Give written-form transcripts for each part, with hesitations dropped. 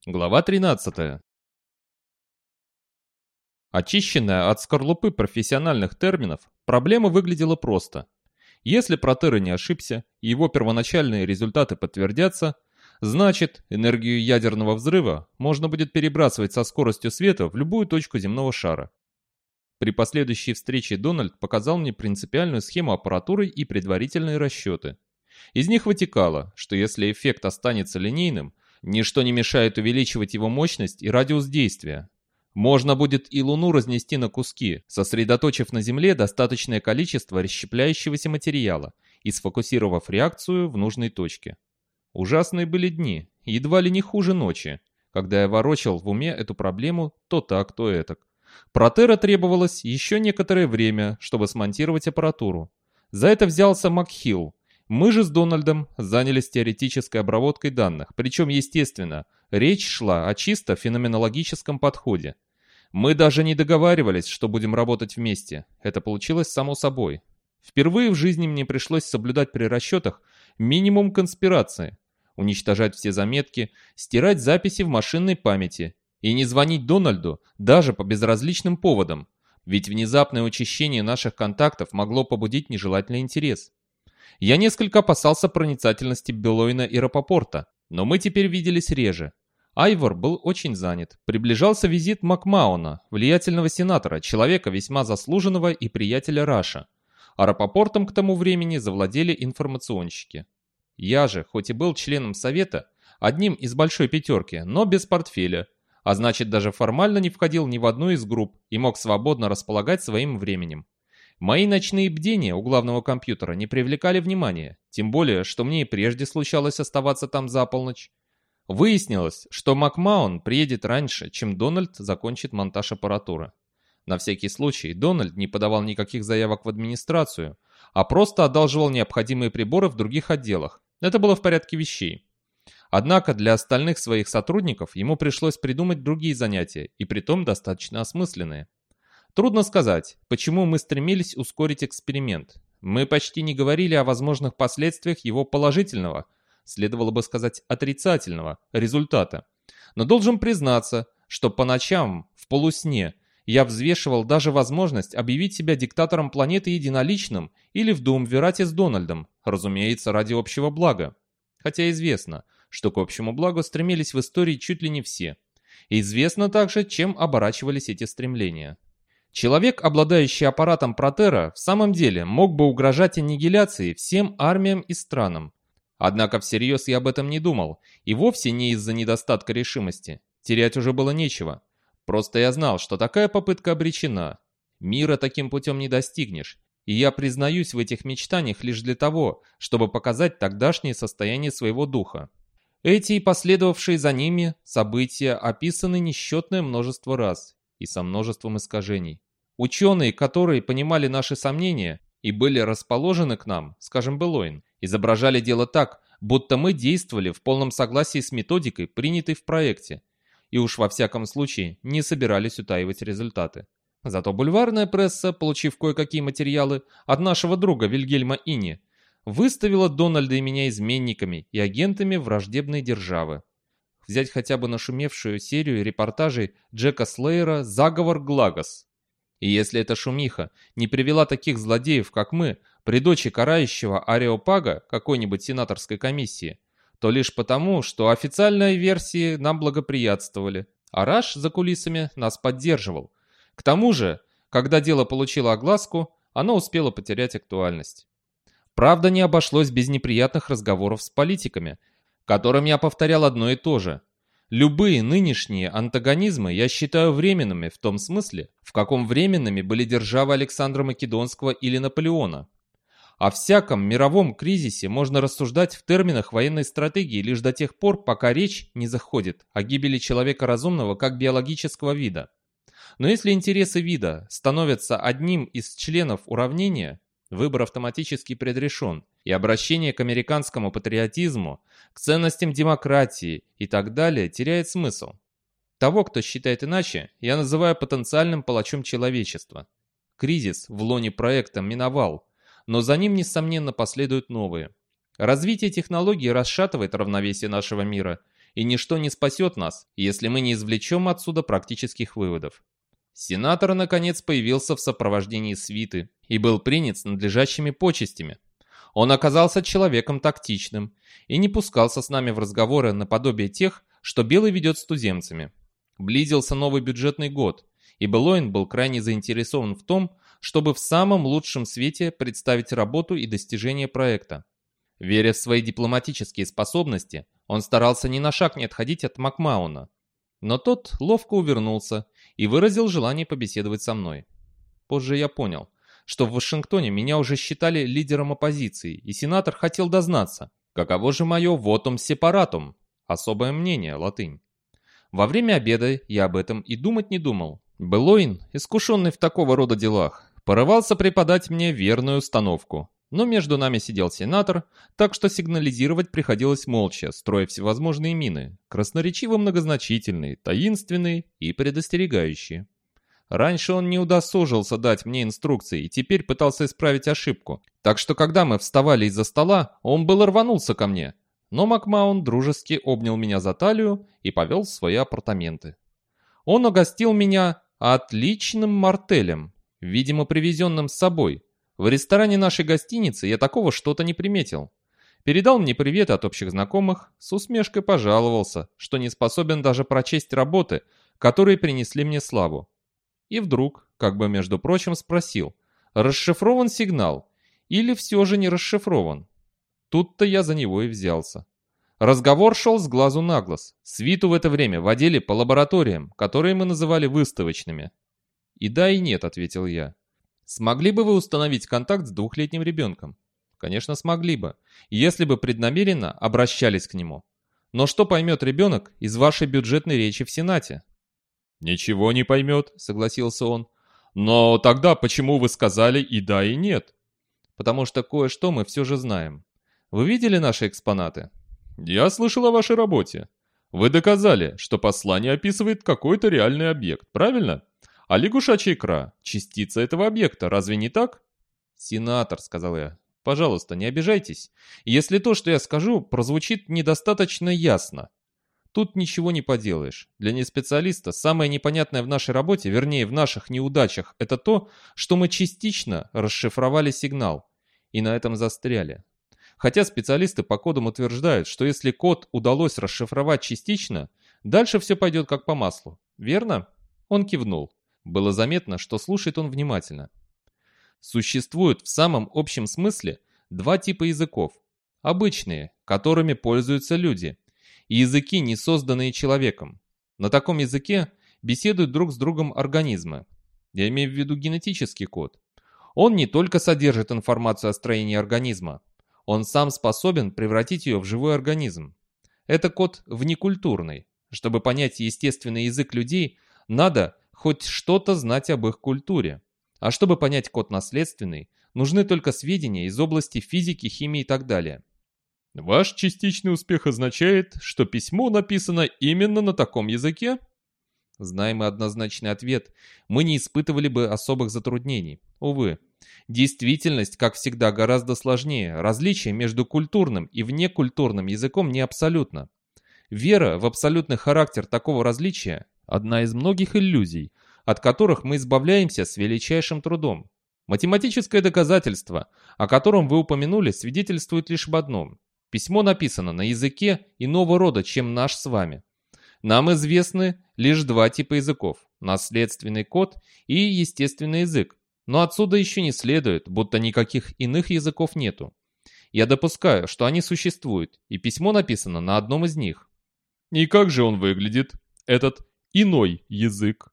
Глава 13. Очищенная от скорлупы профессиональных терминов, проблема выглядела просто. Если Протера не ошибся, и его первоначальные результаты подтвердятся, значит, энергию ядерного взрыва можно будет перебрасывать со скоростью света в любую точку земного шара. При последующей встрече Дональд показал мне принципиальную схему аппаратуры и предварительные расчеты. Из них вытекало, что если эффект останется линейным, ничто не мешает увеличивать его мощность и радиус действия. Можно будет и Луну разнести на куски, сосредоточив на Земле достаточное количество расщепляющегося материала и сфокусировав реакцию в нужной точке. Ужасные были дни, едва ли не хуже ночи, когда я ворочал в уме эту проблему то так, то этак. Протера требовалось еще некоторое время, чтобы смонтировать аппаратуру. За это взялся Макхилл. Мы же с Дональдом занялись теоретической обработкой данных, причем, естественно, речь шла о чисто феноменологическом подходе. Мы даже не договаривались, что будем работать вместе. Это получилось само собой. Впервые в жизни мне пришлось соблюдать при расчетах минимум конспирации, уничтожать все заметки, стирать записи в машинной памяти и не звонить Дональду даже по безразличным поводам, ведь внезапное учащение наших контактов могло побудить нежелательный интерес. Я несколько опасался проницательности Белойна и Рапопорта, но мы теперь виделись реже. Айвор был очень занят. Приближался визит Макмауна, влиятельного сенатора, человека весьма заслуженного и приятеля Раша. А Рапопортом к тому времени завладели информационщики. Я же, хоть и был членом совета, одним из большой пятерки, но без портфеля, а значит даже формально не входил ни в одну из групп и мог свободно располагать своим временем. Мои ночные бдения у главного компьютера не привлекали внимания, тем более, что мне и прежде случалось оставаться там за полночь. Выяснилось, что Макмаун приедет раньше, чем Дональд закончит монтаж аппаратуры. На всякий случай Дональд не подавал никаких заявок в администрацию, а просто одалживал необходимые приборы в других отделах. Это было в порядке вещей. Однако для остальных своих сотрудников ему пришлось придумать другие занятия, и притом достаточно осмысленные. Трудно сказать, почему мы стремились ускорить эксперимент. Мы почти не говорили о возможных последствиях его положительного, следовало бы сказать отрицательного, результата. Но должен признаться, что по ночам, в полусне, я взвешивал даже возможность объявить себя диктатором планеты единоличным или в дуумвирате с Дональдом, разумеется, ради общего блага. Хотя известно, что к общему благу стремились в истории чуть ли не все. И известно также, чем оборачивались эти стремления. Человек, обладающий аппаратом Протера, в самом деле мог бы угрожать аннигиляцией всем армиям и странам. Однако всерьез я об этом не думал, и вовсе не из-за недостатка решимости. Терять уже было нечего. Просто я знал, что такая попытка обречена. Мира таким путем не достигнешь, и я признаюсь в этих мечтаниях лишь для того, чтобы показать тогдашнее состояние своего духа. Эти и последовавшие за ними события описаны несчетное множество раз и со множеством искажений. Ученые, которые понимали наши сомнения и были расположены к нам, скажем, Белойн, изображали дело так, будто мы действовали в полном согласии с методикой, принятой в проекте, и уж во всяком случае не собирались утаивать результаты. Зато бульварная пресса, получив кое-какие материалы от нашего друга Вильгельма Ини, выставила Дональда и меня изменниками и агентами враждебной державы. Взять хотя бы нашумевшую серию репортажей Джека Слеера «Заговор Глагос». И если эта шумиха не привела таких злодеев, как мы, при дочи карающего Ареопага какой-нибудь сенаторской комиссии, то лишь потому, что официальные версии нам благоприятствовали, а Раш за кулисами нас поддерживал. К тому же, когда дело получило огласку, оно успело потерять актуальность. Правда, не обошлось без неприятных разговоров с политиками, которым я повторял одно и то же. Любые нынешние антагонизмы я считаю временными в том смысле, в каком временными были державы Александра Македонского или Наполеона. О всяком мировом кризисе можно рассуждать в терминах военной стратегии лишь до тех пор, пока речь не заходит о гибели человека разумного как биологического вида. Но если интересы вида становятся одним из членов уравнения, выбор автоматически предрешен, и обращение к американскому патриотизму, к ценностям демократии и так далее теряет смысл. Того, кто считает иначе, я называю потенциальным палачом человечества. Кризис в лоне проекта миновал, но за ним, несомненно, последуют новые. Развитие технологий расшатывает равновесие нашего мира, и ничто не спасет нас, если мы не извлечем отсюда практических выводов. Сенатор, наконец, появился в сопровождении свиты и был принят с надлежащими почестями. Он оказался человеком тактичным и не пускался с нами в разговоры наподобие тех, что Белый ведет с туземцами. Близился новый бюджетный год, и Белойн был крайне заинтересован в том, чтобы в самом лучшем свете представить работу и достижения проекта. Веря в свои дипломатические способности, он старался ни на шаг не отходить от Макмауна. Но тот ловко увернулся и выразил желание побеседовать со мной. Позже я понял, что в Вашингтоне меня уже считали лидером оппозиции, и сенатор хотел дознаться, каково же мое «votum separatum» — особое мнение, латынь. Во время обеда я об этом и думать не думал. Белойн, искушенный в такого рода делах, порывался преподать мне верную установку. Но между нами сидел сенатор, так что сигнализировать приходилось молча, строя всевозможные мины, красноречиво многозначительные, таинственные и предостерегающие. Раньше он не удосужился дать мне инструкции и теперь пытался исправить ошибку. Так что когда мы вставали из-за стола, он было рванулся ко мне. Но Макмаун дружески обнял меня за талию и повел в свои апартаменты. Он угостил меня отличным мартелем, видимо, привезенным с собой. В ресторане нашей гостиницы я такого что-то не приметил. Передал мне привет от общих знакомых, с усмешкой пожаловался, что не способен даже прочесть работы, которые принесли мне славу. И вдруг, как бы между прочим, спросил, расшифрован сигнал или все же не расшифрован. Тут-то я за него и взялся. Разговор шел с глазу на глаз. Свиту в это время водили по лабораториям, которые мы называли выставочными. «И да, и нет», — ответил я. «Смогли бы вы установить контакт с двухлетним ребенком?» «Конечно, смогли бы, если бы преднамеренно обращались к нему. Но что поймет ребенок из вашей бюджетной речи в Сенате?» «Ничего не поймет», — согласился он. «Но тогда почему вы сказали и да, и нет?» «Потому что кое-что мы все же знаем. Вы видели наши экспонаты?» «Я слышал о вашей работе. Вы доказали, что послание описывает какой-то реальный объект, правильно? А лягушачья икра — частица этого объекта, разве не так?» «Сенатор», — сказал я, — «пожалуйста, не обижайтесь, если то, что я скажу, прозвучит недостаточно ясно. Тут ничего не поделаешь. Для неспециалиста самое непонятное в нашей работе, вернее, в наших неудачах, это то, что мы частично расшифровали сигнал и на этом застряли. Хотя специалисты по кодам утверждают, что если код удалось расшифровать частично, дальше все пойдет как по маслу. Верно?» Он кивнул. Было заметно, что слушает он внимательно. Существует в самом общем смысле два типа языков. Обычные, которыми пользуются люди, и языки, не созданные человеком. На таком языке беседуют друг с другом организмы. Я имею в виду генетический код. Он не только содержит информацию о строении организма, он сам способен превратить ее в живой организм. Это код внекультурный. Чтобы понять естественный язык людей, надо хоть что-то знать об их культуре. А чтобы понять код наследственный, нужны только сведения из области физики, химии и так далее. Ваш частичный успех означает, что письмо написано именно на таком языке? Знаем мы однозначный ответ, мы не испытывали бы особых затруднений. Увы, действительность, как всегда, гораздо сложнее. Различие между культурным и внекультурным языком не абсолютно. Вера в абсолютный характер такого различия – одна из многих иллюзий, от которых мы избавляемся с величайшим трудом. Математическое доказательство, о котором вы упомянули, свидетельствует лишь об одном. Письмо написано на языке иного рода, чем наш с вами. Нам известны лишь два типа языков – наследственный код и естественный язык, но отсюда еще не следует, будто никаких иных языков нету. Я допускаю, что они существуют, и письмо написано на одном из них. И как же он выглядит, этот иной язык?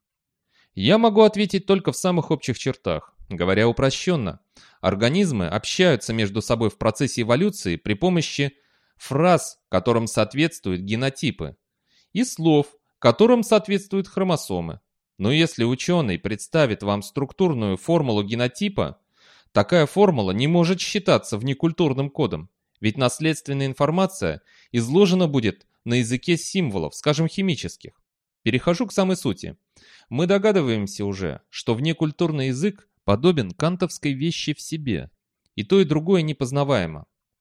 Я могу ответить только в самых общих чертах. Говоря упрощенно, организмы общаются между собой в процессе эволюции при помощи фраз, которым соответствуют генотипы, и слов, которым соответствуют хромосомы. Но если ученый представит вам структурную формулу генотипа, такая формула не может считаться внекультурным кодом, ведь наследственная информация изложена будет на языке символов, скажем, химических. Перехожу к самой сути. Мы догадываемся уже, что внекультурный язык подобен кантовской вещи в себе. И то, и другое непознаваемо.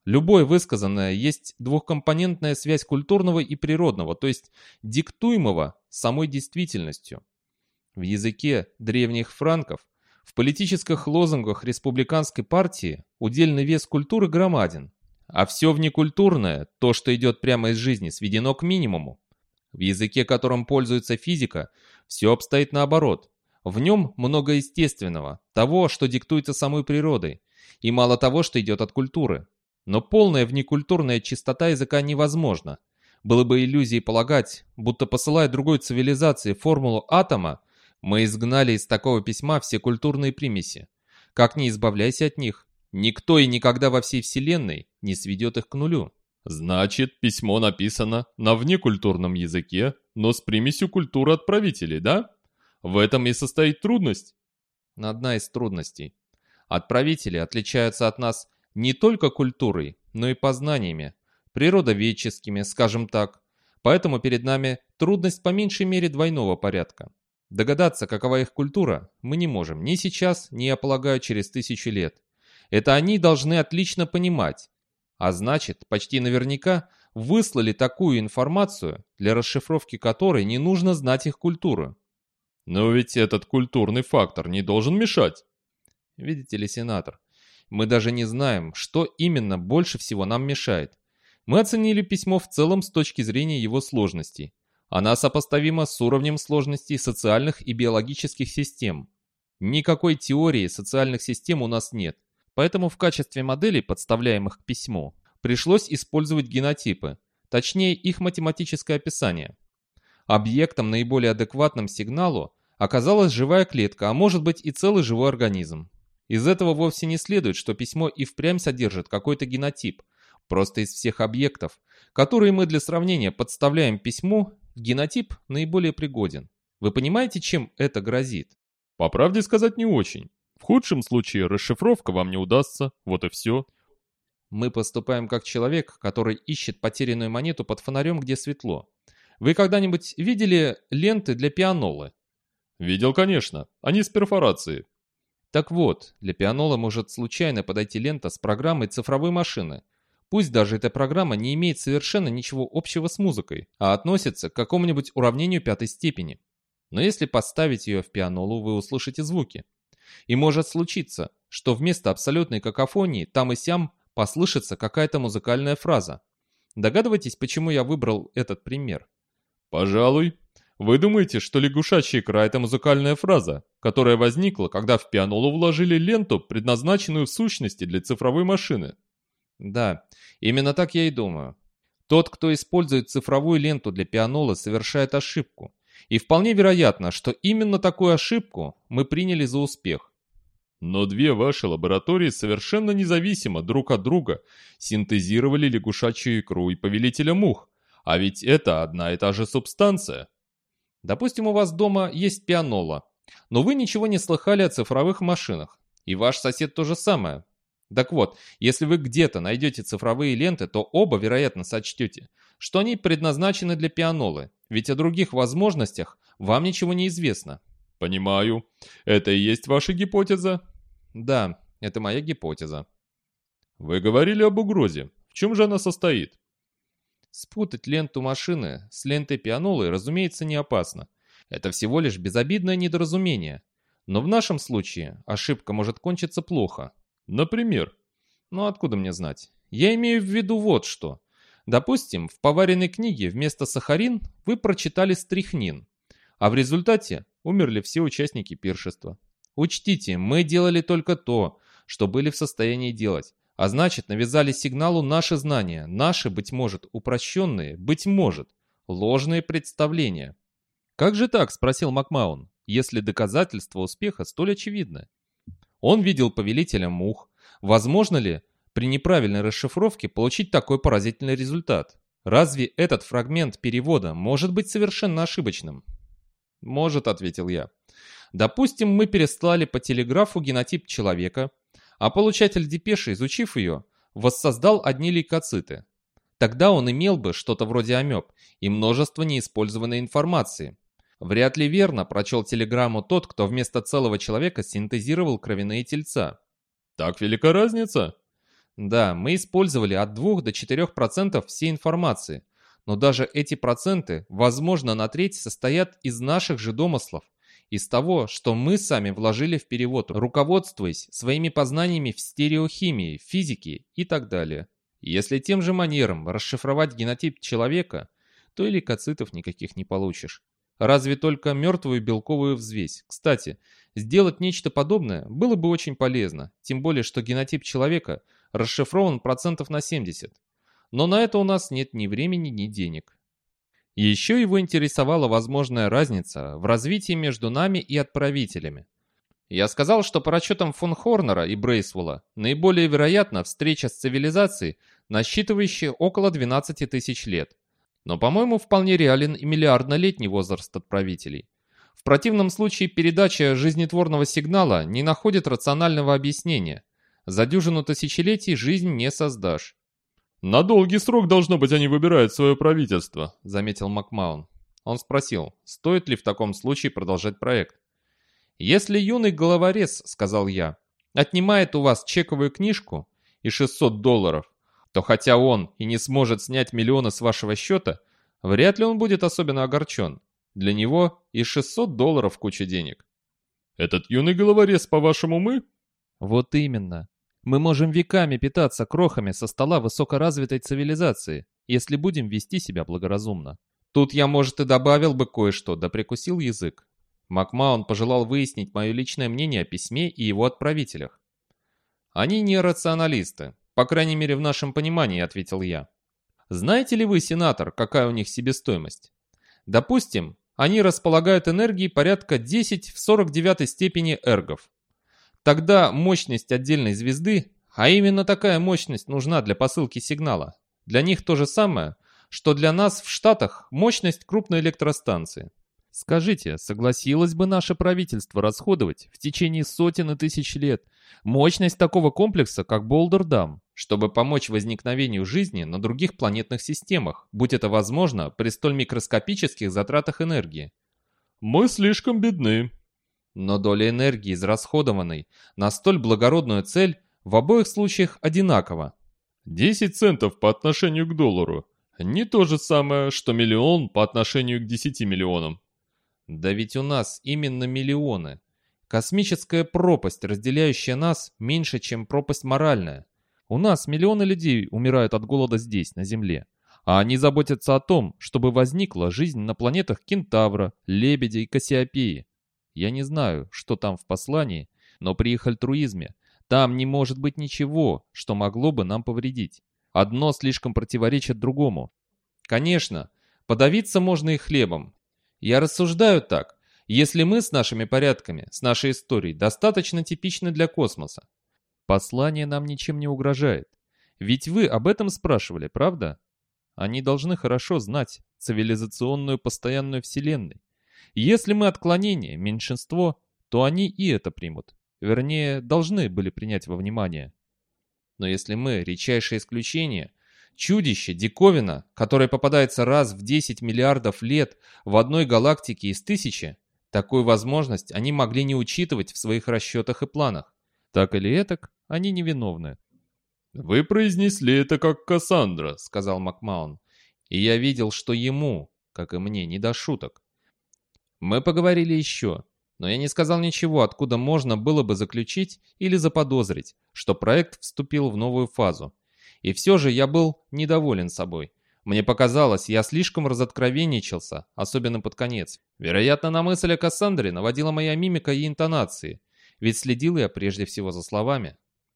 Любое высказанное есть двухкомпонентная связь культурного и природного, то есть диктуемого самой действительностью. В языке древних франков, в политических лозунгах республиканской партии удельный вес культуры громаден, а все внекультурное, то, что идет прямо из жизни, сведено к минимуму. В языке, которым пользуется физика, все обстоит наоборот. В нем много естественного, того, что диктуется самой природой, и мало того, что идет от культуры. Но полная внекультурная чистота языка невозможна. Было бы иллюзией полагать, будто посылая другой цивилизации формулу атома, мы изгнали из такого письма все культурные примеси. Как ни избавляйся от них, никто и никогда во всей Вселенной не сведет их к нулю. Значит, письмо написано на внекультурном языке, но с примесью культуры отправителей, да? В этом и состоит трудность. Одна из трудностей. Отправители отличаются от нас не только культурой, но и познаниями, природоведческими, скажем так. Поэтому перед нами трудность по меньшей мере двойного порядка. Догадаться, какова их культура, мы не можем ни сейчас, ни, я полагаю, через 1000 лет. Это они должны отлично понимать. А значит, почти наверняка выслали такую информацию, для расшифровки которой не нужно знать их культуру. Но ведь этот культурный фактор не должен мешать. Видите ли, сенатор, мы даже не знаем, что именно больше всего нам мешает. Мы оценили письмо в целом с точки зрения его сложностей. Она сопоставима с уровнем сложности социальных и биологических систем. Никакой теории социальных систем у нас нет. Поэтому в качестве моделей, подставляемых к письму, пришлось использовать генотипы, точнее их математическое описание. Объектом наиболее адекватным сигналу оказалась живая клетка, а может быть и целый живой организм. Из этого вовсе не следует, что письмо и впрямь содержит какой-то генотип. Просто из всех объектов, которые мы для сравнения подставляем письму, генотип наиболее пригоден. Вы понимаете, чем это грозит? По правде сказать, не очень. В худшем случае расшифровка вам не удастся, вот и все. Мы поступаем как человек, который ищет потерянную монету под фонарем, где светло. Вы когда-нибудь видели ленты для пианолы? Видел, конечно. Они с перфорацией. Так вот, для пианола может случайно подойти лента с программой цифровой машины. Пусть даже эта программа не имеет совершенно ничего общего с музыкой, а относится к какому-нибудь уравнению пятой степени. Но если поставить ее в пианолу, вы услышите звуки. И может случиться, что вместо абсолютной какофонии там и сям послышится какая-то музыкальная фраза. Догадываетесь, почему я выбрал этот пример? Пожалуй. Вы думаете, что лягушачья икра — это музыкальная фраза, которая возникла, когда в пианолу вложили ленту, предназначенную в сущности для цифровой машины? Да, именно так я и думаю. Тот, кто использует цифровую ленту для пианола, совершает ошибку. И вполне вероятно, что именно такую ошибку мы приняли за успех. Но две ваши лаборатории совершенно независимо друг от друга синтезировали лягушачью икру и повелителя мух. А ведь это одна и та же субстанция. Допустим, у вас дома есть пианола, но вы ничего не слыхали о цифровых машинах. И ваш сосед то же самое. Так вот, если вы где-то найдете цифровые ленты, то оба, вероятно, сочтете, что они предназначены для пианолы, ведь о других возможностях вам ничего не известно. Понимаю. Это и есть ваша гипотеза? Да, это моя гипотеза. Вы говорили об угрозе. В чем же она состоит? Спутать ленту машины с лентой пианолы, разумеется, не опасно. Это всего лишь безобидное недоразумение. Но в нашем случае ошибка может кончиться плохо. Например? Ну откуда мне знать? Я имею в виду вот что. Допустим, в поваренной книге вместо сахарин вы прочитали стрихнин, а в результате умерли все участники пиршества. Учтите, мы делали только то, что были в состоянии делать. А значит, навязали сигналу наши знания, наши, быть может, упрощенные, быть может, ложные представления. «Как же так?» – спросил Макмаун, если доказательства успеха столь очевидны. Он видел повелителя мух. Возможно ли при неправильной расшифровке получить такой поразительный результат? Разве этот фрагмент перевода может быть совершенно ошибочным? «Может», – ответил я. «Допустим, мы переслали по телеграфу генотип человека, а получатель депеши, изучив ее, воссоздал одни лейкоциты. Тогда он имел бы что-то вроде амеб и множество неиспользованной информации. Вряд ли верно прочел телеграмму тот, кто вместо целого человека синтезировал кровяные тельца». Так велика разница? Да, мы использовали от 2 до 4% всей информации, но даже эти проценты, возможно, на треть состоят из наших же домыслов, из того, что мы сами вложили в перевод, руководствуясь своими познаниями в стереохимии, физике и так далее. Если тем же манером расшифровать генотип человека, то и лейкоцитов никаких не получишь. Разве только мертвую белковую взвесь. Кстати, сделать нечто подобное было бы очень полезно, тем более, что генотип человека расшифрован процентов на 70. Но на это у нас нет ни времени, ни денег. Еще его интересовала возможная разница в развитии между нами и отправителями. Я сказал, что по расчетам фон Хорнера и Брейсвелла наиболее вероятна встреча с цивилизацией, насчитывающей около 12 тысяч лет. Но, по-моему, вполне реален и миллиарднолетний возраст отправителей. В противном случае передача жизнетворного сигнала не находит рационального объяснения. За дюжину тысячелетий жизнь не создашь. «На долгий срок, должно быть, они выбирают свое правительство», — заметил Макмаун. Он спросил, стоит ли в таком случае продолжать проект. «Если юный головорез, — сказал я, — отнимает у вас чековую книжку и $600, то хотя он и не сможет снять миллионы с вашего счета, вряд ли он будет особенно огорчен. Для него и $600 куча денег». «Этот юный головорез, по-вашему, мы?» «Вот именно. Мы можем веками питаться крохами со стола высокоразвитой цивилизации, если будем вести себя благоразумно». Тут я, может, и добавил бы кое-что, да прикусил язык. Макмаун пожелал выяснить мое личное мнение о письме и его отправителях. «Они не рационалисты, по крайней мере в нашем понимании», — ответил я. «Знаете ли вы, сенатор, какая у них себестоимость? Допустим, они располагают энергией порядка 10 в 49 степени эргов. Тогда мощность отдельной звезды, а именно такая мощность нужна для посылки сигнала, для них то же самое, что для нас в Штатах мощность крупной электростанции. Скажите, согласилось бы наше правительство расходовать в течение сотен и тысяч лет мощность такого комплекса, как Болдер-Дам, чтобы помочь возникновению жизни на других планетных системах, будь это возможно при столь микроскопических затратах энергии? «Мы слишком бедны». Но доля энергии, израсходованной на столь благородную цель, в обоих случаях одинакова. 10 центов по отношению к доллару. Не то же самое, что миллион по отношению к 10 миллионам. Да ведь у нас именно миллионы. Космическая пропасть, разделяющая нас, меньше, чем пропасть моральная. У нас миллионы людей умирают от голода здесь, на Земле. А они заботятся о том, чтобы возникла жизнь на планетах Кентавра, Лебедя и Кассиопеи. Я не знаю, что там в послании, но при их альтруизме там не может быть ничего, что могло бы нам повредить. Одно слишком противоречит другому. Конечно, подавиться можно и хлебом. Я рассуждаю так. Если мы с нашими порядками, с нашей историей достаточно типичны для космоса, послание нам ничем не угрожает. Ведь вы об этом спрашивали, правда? Они должны хорошо знать цивилизационную постоянную вселенной. Если мы отклонение, меньшинство, то они и это примут. Вернее, должны были принять во внимание. Но если мы редчайшее исключение, чудище, диковина, которое попадается раз в 10 миллиардов лет в одной галактике из 1000, такую возможность они могли не учитывать в своих расчетах и планах. Так или этак, они невиновны. «Вы произнесли это как Кассандра», — сказал Макмаун. И я видел, что ему, как и мне, не до шуток. Мы поговорили еще, но я не сказал ничего, откуда можно было бы заключить или заподозрить, что проект вступил в новую фазу. И все же я был недоволен собой. Мне показалось, я слишком разоткровенничался, особенно под конец. Вероятно, на мысль о Кассандре наводила моя мимика и интонации, ведь следил я прежде всего за словами.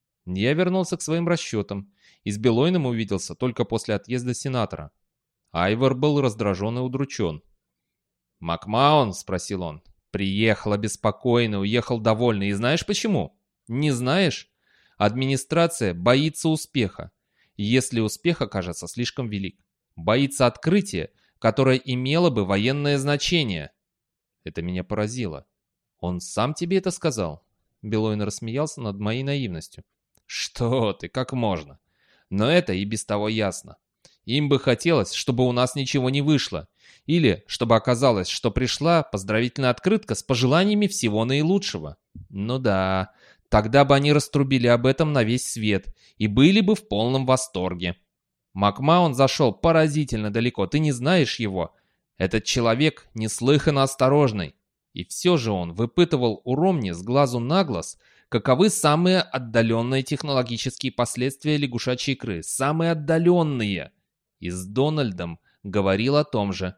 Я вернулся к своим расчетам и с Белойным увиделся только после отъезда сенатора. Айвор был раздражен и удручен. «Макмаун?» — спросил он. «Приехал обеспокоенный, уехал довольный. И знаешь почему?» «Не знаешь? Администрация боится успеха, если успех окажется слишком велик. Боится открытия, которое имело бы военное значение». Это меня поразило. «Он сам тебе это сказал?» Белойн рассмеялся над моей наивностью. «Что ты, как можно? Но это и без того ясно. Им бы хотелось, чтобы у нас ничего не вышло. Или чтобы оказалось, что пришла поздравительная открытка с пожеланиями всего наилучшего. Ну да, Тогда бы они раструбили об этом на весь свет и были бы в полном восторге. Макмаун зашел поразительно далеко, ты не знаешь его. Этот человек неслыханно осторожный. И все же он выпытывал у Ромни с глазу на глаз, каковы самые отдаленные технологические последствия лягушачьей икры. Самые отдаленные. И с Дональдом говорил о том же.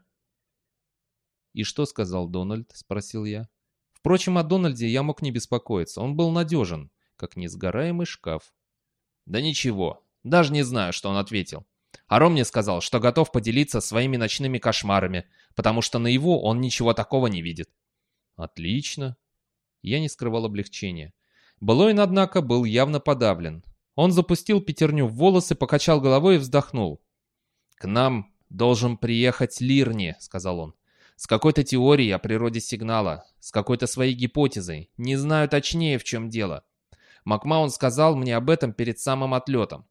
«И что сказал Дональд?» — спросил я. Впрочем, о Дональде я мог не беспокоиться. Он был надежен, как несгораемый шкаф. «Да ничего. Даже не знаю, что он ответил. А Ромни сказал, что готов поделиться своими ночными кошмарами, потому что наяву он ничего такого не видит». «Отлично». Я не скрывал облегчения. Блойн, однако, был явно подавлен. Он запустил пятерню в волосы, покачал головой и вздохнул. «К нам должен приехать Лирни», — сказал он. «С какой-то теорией о природе сигнала, с какой-то своей гипотезой. Не знаю точнее, в чем дело. Макмаун сказал мне об этом перед самым отлетом».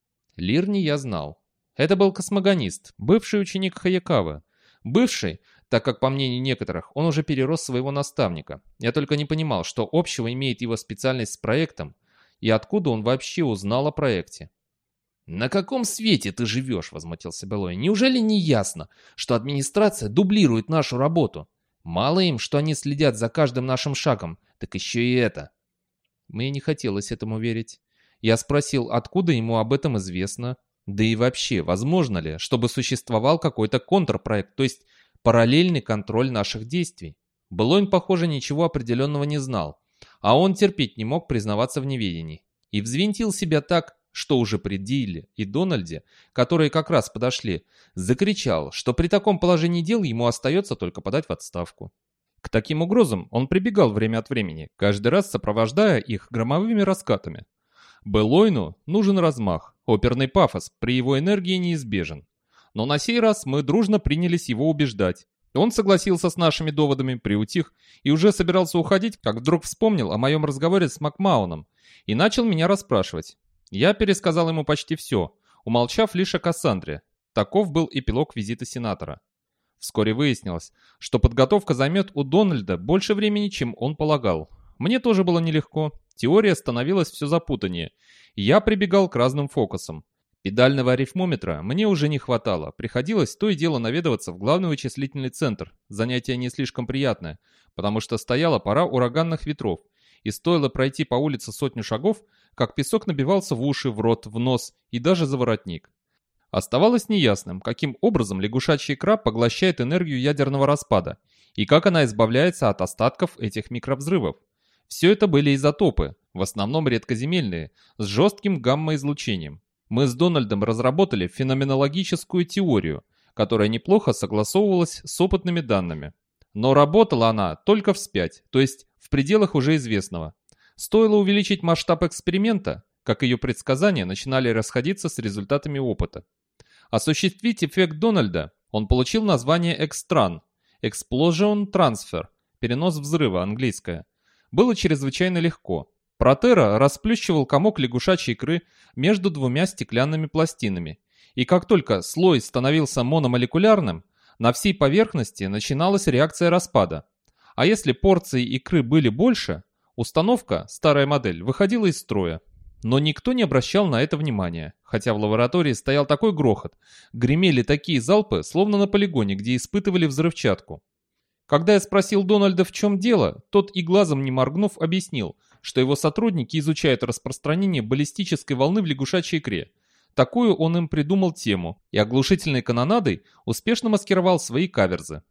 Лирни я знал. Это был космогонист, бывший ученик Хаякавы. Бывший, так как, по мнению некоторых, он уже перерос своего наставника. Я только не понимал, что общего имеет его специальность с проектом, и откуда он вообще узнал о проекте. «На каком свете ты живешь?» — возмутился Белой. «Неужели не ясно, что администрация дублирует нашу работу? Мало им, что они следят за каждым нашим шагом, так еще и это». Мне не хотелось этому верить. Я спросил, откуда ему об этом известно, да и вообще, возможно ли, чтобы существовал какой-то контрпроект, то есть параллельный контроль наших действий. Белойн, похоже, ничего определенного не знал, а он терпеть не мог признаваться в неведении. И взвинтил себя так, что уже при Дилле и Дональде, которые как раз подошли, закричал, что при таком положении дел ему остается только подать в отставку. К таким угрозам он прибегал время от времени, каждый раз сопровождая их громовыми раскатами. Белойну нужен размах, оперный пафос при его энергии неизбежен. Но на сей раз мы дружно принялись его убеждать. Он согласился с нашими доводами, приутих и уже собирался уходить, как вдруг вспомнил о моем разговоре с Макмауном и начал меня расспрашивать. Я пересказал ему почти все, умолчав лишь о Кассандре. Таков был эпилог визита сенатора. Вскоре выяснилось, что подготовка займет у Дональда больше времени, чем он полагал. Мне тоже было нелегко. Теория становилась все запутаннее. Я прибегал к разным фокусам. Педального арифмометра мне уже не хватало. Приходилось то и дело наведываться в главный вычислительный центр. Занятие не слишком приятное, потому что стояла пора ураганных ветров. И стоило пройти по улице 100 шагов, как песок набивался в уши, в рот, в нос и даже за воротник. Оставалось неясным, каким образом лягушачья икра поглощает энергию ядерного распада и как она избавляется от остатков этих микровзрывов. Все это были изотопы, в основном редкоземельные, с жестким гамма-излучением. Мы с Дональдом разработали феноменологическую теорию, которая неплохо согласовывалась с опытными данными. Но работала она только вспять, то есть в пределах уже известного. Стоило увеличить масштаб эксперимента, как ее предсказания начинали расходиться с результатами опыта. Осуществить эффект Дональда он получил название Экстран, Explosion Transfer, перенос взрыва, английское. Было чрезвычайно легко. Протера расплющивал комок лягушачьей икры между двумя стеклянными пластинами, и как только слой становился мономолекулярным, на всей поверхности начиналась реакция распада. А если порции икры были больше, установка, старая модель, выходила из строя. Но никто не обращал на это внимания, хотя в лаборатории стоял такой грохот, гремели такие залпы, словно на полигоне, где испытывали взрывчатку. Когда я спросил Дональда, в чем дело, тот и глазом не моргнув объяснил, что его сотрудники изучают распространение баллистической волны в лягушачьей икре. Такую он им придумал тему, и оглушительной канонадой успешно маскировал свои каверзы.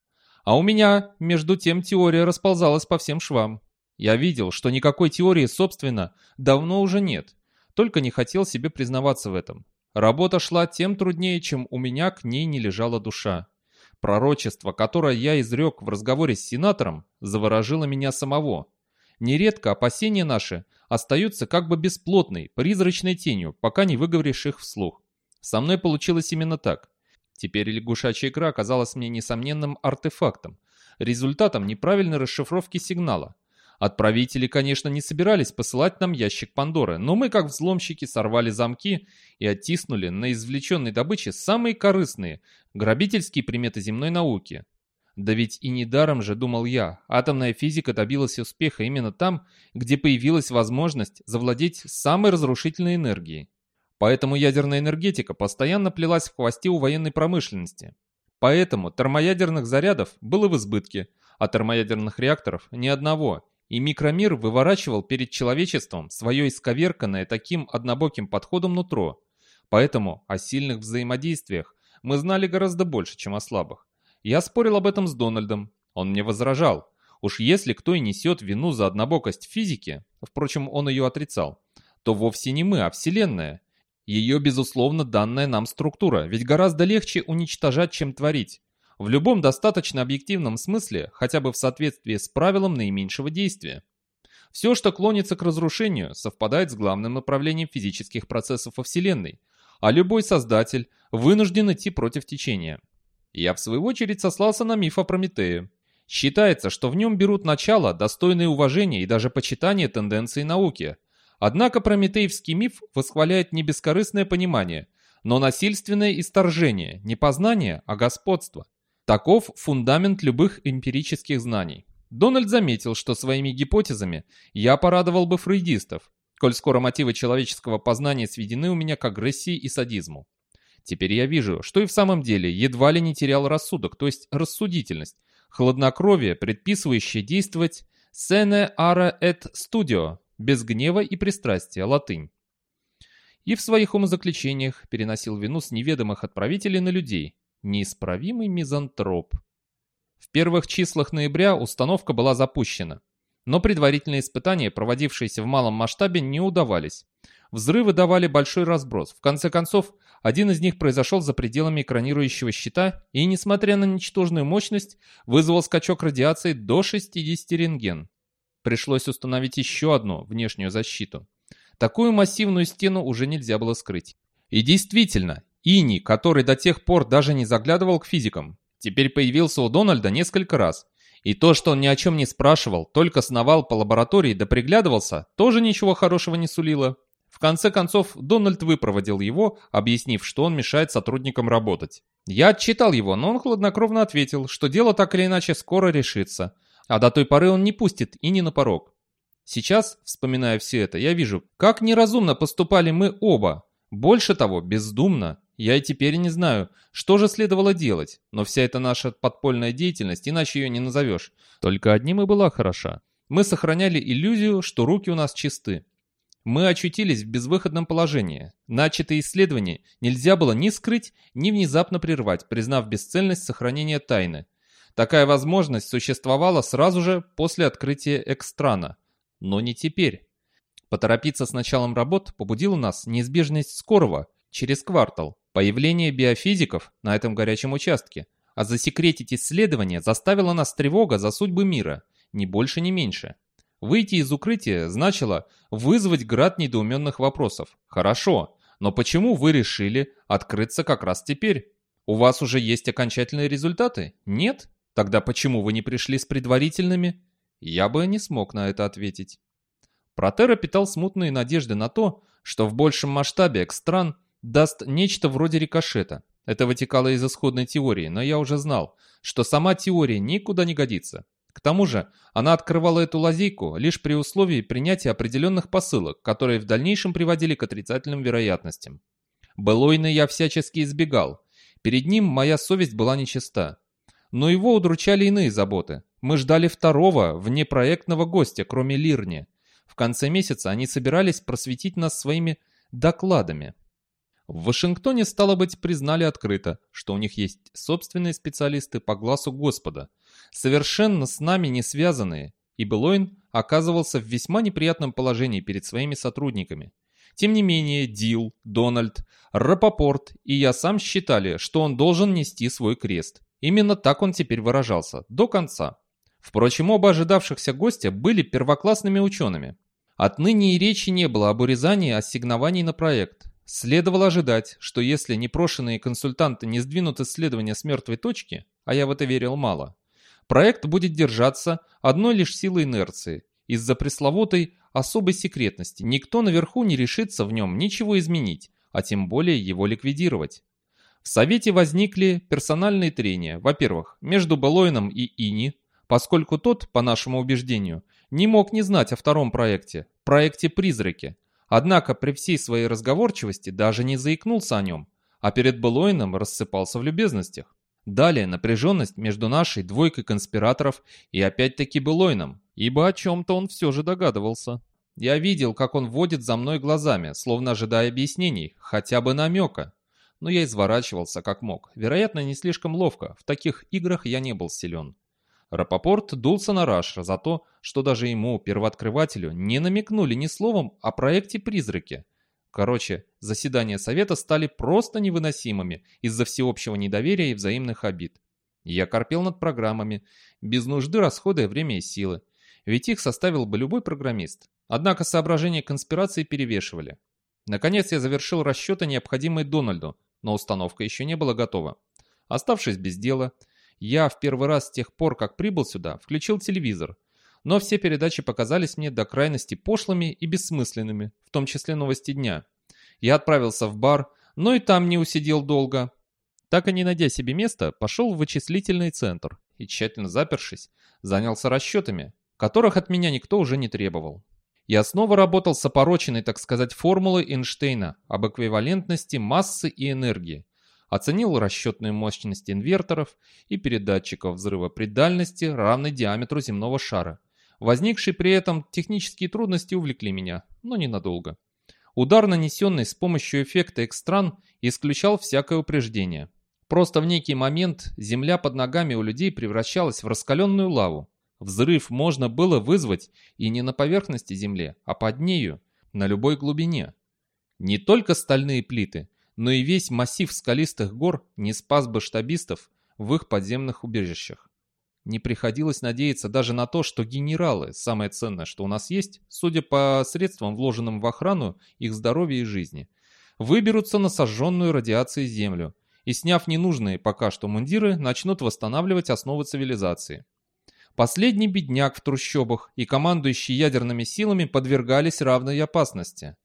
А у меня, между тем, теория расползалась по всем швам. Я видел, что никакой теории, собственно, давно уже нет, только не хотел себе признаваться в этом. Работа шла тем труднее, чем у меня к ней не лежала душа. Пророчество, которое я изрек в разговоре с сенатором, заворожило меня самого. Нередко опасения наши остаются как бы бесплотной, призрачной тенью, пока не выговоришь их вслух. Со мной получилось именно так. Теперь лягушачья икра оказалась мне несомненным артефактом, результатом неправильной расшифровки сигнала. Отправители, конечно, не собирались посылать нам ящик Пандоры, но мы, как взломщики, сорвали замки и оттиснули на извлеченной добыче самые корыстные, грабительские приметы земной науки. Да ведь и недаром же, думал я, атомная физика добилась успеха именно там, где появилась возможность завладеть самой разрушительной энергией. Поэтому ядерная энергетика постоянно плелась в хвосте у военной промышленности. Поэтому термоядерных зарядов было в избытке, а термоядерных реакторов ни одного, и микромир выворачивал перед человечеством свое исковерканное таким однобоким подходом нутро. Поэтому о сильных взаимодействиях мы знали гораздо больше, чем о слабых. Я спорил об этом с Дональдом. Он мне возражал. Уж если кто и несет вину за однобокость физики, впрочем, он ее отрицал, то вовсе не мы, а Вселенная. Ее, безусловно, данная нам структура, ведь гораздо легче уничтожать, чем творить. В любом достаточно объективном смысле, хотя бы в соответствии с правилом наименьшего действия. Все, что клонится к разрушению, совпадает с главным направлением физических процессов во Вселенной, а любой создатель вынужден идти против течения. Я, в свою очередь, сослался на миф о Прометее. Считается, что в нем берут начало достойные уважения и даже почитания тенденции науки. Однако прометеевский миф восхваляет не бескорыстное понимание, но насильственное исторжение, не познание, а господство. Таков фундамент любых эмпирических знаний. Дональд заметил, что своими гипотезами я порадовал бы фрейдистов, коль скоро мотивы человеческого познания сведены у меня к агрессии и садизму. Теперь я вижу, что и в самом деле едва ли не терял рассудок, то есть рассудительность, хладнокровие, предписывающее действовать «sine ara et studio», без гнева и пристрастия, латынь. И в своих умозаключениях переносил вину с неведомых отправителей на людей. Неисправимый мизантроп. В первых числах ноября установка была запущена. Но предварительные испытания, проводившиеся в малом масштабе, не удавались. Взрывы давали большой разброс. В конце концов, один из них произошел за пределами экранирующего щита и, несмотря на ничтожную мощность, вызвал скачок радиации до 60 рентген. Пришлось установить еще одну внешнюю защиту. Такую массивную стену уже нельзя было скрыть. И действительно, иней, который до тех пор даже не заглядывал к физикам, теперь появился у Дональда несколько раз. И то, что он ни о чем не спрашивал, только сновал по лаборатории да приглядывался, тоже ничего хорошего не сулило. В конце концов, Дональд выпроводил его, объяснив, что он мешает сотрудникам работать. Я отчитал его, но он хладнокровно ответил, что дело так или иначе скоро решится, а до той поры он не пустит и не на порог. Сейчас, вспоминая все это, я вижу, как неразумно поступали мы оба. Больше того, бездумно. Я и теперь не знаю, что же следовало делать, но вся эта наша подпольная деятельность, иначе ее не назовешь, только одним и была хороша. Мы сохраняли иллюзию, что руки у нас чисты. Мы очутились в безвыходном положении. Начатые исследования нельзя было ни скрыть, ни внезапно прервать, признав бесцельность сохранения тайны. Такая возможность существовала сразу же после открытия экстрана. Но не теперь. Поторопиться с началом работ побудила нас неизбежность скорого, через квартал, появления биофизиков на этом горячем участке, а засекретить исследования заставила нас тревога за судьбы мира, ни больше, ни меньше. Выйти из укрытия значило вызвать град недоуменных вопросов. Хорошо, но почему вы решили открыться как раз теперь? У вас уже есть окончательные результаты? Нет? Тогда почему вы не пришли с предварительными? Я бы не смог на это ответить. Протера питал смутные надежды на то, что в большем масштабе экстран даст нечто вроде рикошета. Это вытекало из исходной теории, но я уже знал, что сама теория никуда не годится. К тому же, она открывала эту лазейку лишь при условии принятия определенных посылок, которые в дальнейшем приводили к отрицательным вероятностям. Белойна я всячески избегал. Перед ним моя совесть была нечиста. Но его удручали иные заботы. Мы ждали второго, внепроектного гостя, кроме Лирни. В конце месяца они собирались просветить нас своими докладами. В Вашингтоне, стало быть, признали открыто, что у них есть собственные специалисты по глазу Господа, совершенно с нами не связанные, и Белойн оказывался в весьма неприятном положении перед своими сотрудниками. Тем не менее, Дил, Дональд, Рапопорт и я сам считали, что он должен нести свой крест. Именно так он теперь выражался, до конца. Впрочем, оба ожидавшихся гостя были первоклассными учеными. Отныне и речи не было об урезании ассигнований на проект. Следовало ожидать, что если непрошенные консультанты не сдвинут исследования с мертвой точки, а я в это верил мало, проект будет держаться одной лишь силой инерции. Из-за пресловутой особой секретности никто наверху не решится в нем ничего изменить, а тем более его ликвидировать. В Совете возникли персональные трения, во-первых, между Белойном и Ини, поскольку тот, по нашему убеждению, не мог не знать о втором проекте «Призраки». Однако при всей своей разговорчивости даже не заикнулся о нем, а перед Белойном рассыпался в любезностях. Далее напряженность между нашей двойкой конспираторов и опять-таки Белойном, ибо о чем-то он все же догадывался. Я видел, как он водит за мной глазами, словно ожидая объяснений, хотя бы намека. Но я изворачивался как мог, вероятно, не слишком ловко, в таких играх я не был силен. Рапопорт дулся на Раша за то, что даже ему, первооткрывателю, не намекнули ни словом о проекте «Призраки». Короче, заседания совета стали просто невыносимыми из-за всеобщего недоверия и взаимных обид. Я корпел над программами, без нужды расходуя время и силы, ведь их составил бы любой программист. Однако соображения конспирации перевешивали. Наконец я завершил расчеты, необходимые Дональду, но установка еще не была готова. Оставшись без дела, я в первый раз с тех пор, как прибыл сюда, включил телевизор, но все передачи показались мне до крайности пошлыми и бессмысленными, в том числе новости дня. Я отправился в бар, но и там не усидел долго. Так и не найдя себе места, пошел в вычислительный центр и, тщательно запершись, занялся расчетами, которых от меня никто уже не требовал. Я снова работал с опороченной, так сказать, формулой Эйнштейна об эквивалентности массы и энергии. Оценил расчетную мощность инверторов и передатчиков взрыва при дальности, равной диаметру земного шара. Возникшие при этом технические трудности увлекли меня, но ненадолго. Удар, нанесенный с помощью эффекта Экстран, исключал всякое упреждение. Просто в некий момент земля под ногами у людей превращалась в раскаленную лаву. Взрыв можно было вызвать и не на поверхности земли, а под нею, на любой глубине. Не только стальные плиты, но и весь массив скалистых гор не спас бы штабистов в их подземных убежищах. Не приходилось надеяться даже на то, что генералы, самое ценное, что у нас есть, судя по средствам, вложенным в охрану их здоровья и жизни, выберутся на сожженную радиацией землю и, сняв ненужные пока что мундиры, начнут восстанавливать основы цивилизации. Последний бедняк в трущобах и командующий ядерными силами подвергались равной опасности.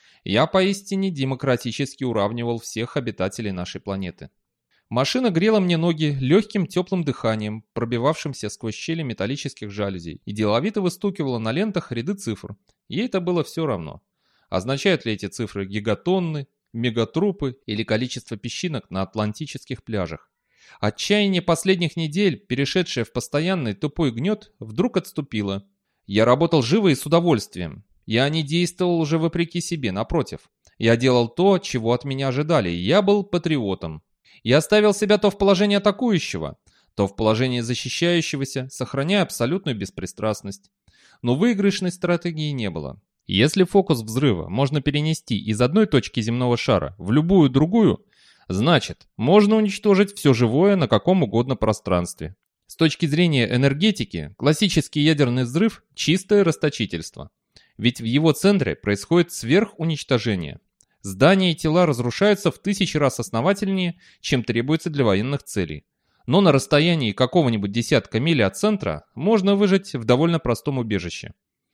Я поистине демократически уравнивал всех обитателей нашей планеты. Машина грела мне ноги легким теплым дыханием, пробивавшимся сквозь щели металлических жалюзей, и деловито выстукивала на лентах ряды цифр. Ей это было все равно. Означают ли эти цифры гигатонны, мегатрупы или количество песчинок на атлантических пляжах? Отчаяние последних недель, перешедшее в постоянный тупой гнет, вдруг отступило. Я работал живо и с удовольствием. Я не действовал уже вопреки себе, напротив. Я делал то, чего от меня ожидали, и я был патриотом. Я ставил себя то в положение атакующего, то в положение защищающегося, сохраняя абсолютную беспристрастность. Но выигрышной стратегии не было. Если фокус взрыва можно перенести из одной точки земного шара в любую другую, значит, можно уничтожить все живое на каком угодно пространстве. С точки зрения энергетики, классический ядерный взрыв – чистое расточительство. Ведь в его центре происходит сверхуничтожение. Здания и тела разрушаются в 1000 раз основательнее, чем требуется для военных целей. Но на расстоянии какого-нибудь десятка миль от центра можно выжить в довольно простом убежище.